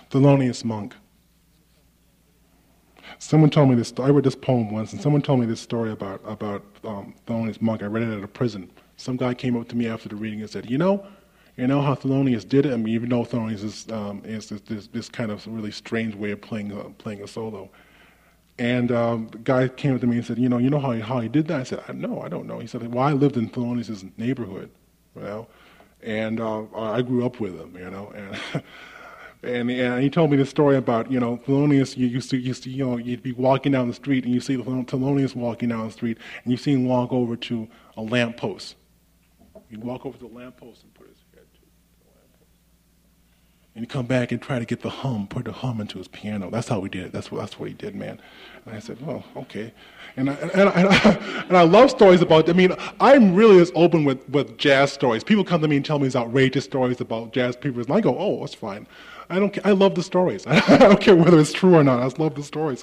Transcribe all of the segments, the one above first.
Thelonious Monk. Someone told me this. I read this poem once, and someone told me this story about Thelonious Monk. I read it at a prison. Some guy came up to me after the reading and said, "You know how Thelonious did it. I mean, even though Thelonious is this kind of really strange way of playing a solo." And the guy came up to me and said, "You know how he did that?" I said, "No, I don't know." He said, "Well, I lived in Thelonious's neighborhood, and I grew up with him, and." And he told me this story about, Thelonious. You used to, you'd be walking down the street and you see Thelonious walking down the street, and you see him walk over to a lamppost. He'd walk over to the lamppost and put his head to the lamppost, and he'd come back and try to get put the hum into his piano. That's how he did it. That's what he did, man. And I said, well, okay. And I love stories about. I mean, I'm really as open with jazz stories. People come to me and tell me these outrageous stories about jazz people, and I go, oh, that's fine. I don't care. I love the stories. I don't care whether it's true or not. I just love the stories.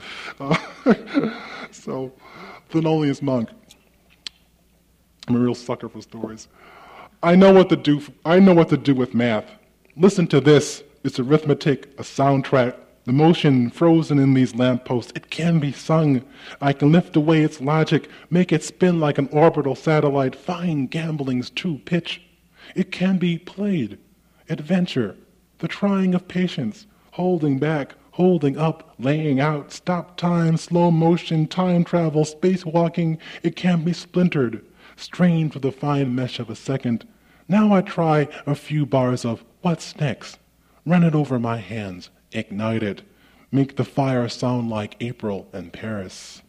So, Thelonious Monk. I'm a real sucker for stories. I know what to do with math. Listen to this. It's arithmetic, a soundtrack. The motion frozen in these lampposts. It can be sung. I can lift away its logic, make it spin like an orbital satellite. Fine gambling's true pitch. It can be played. Adventure. The trying of patience, holding back, holding up, laying out, stop time, slow motion, time travel, spacewalking. It can be splintered, strained for the fine mesh of a second. Now I try a few bars of what's next. Run it over my hands, ignite it, make the fire sound like April in Paris.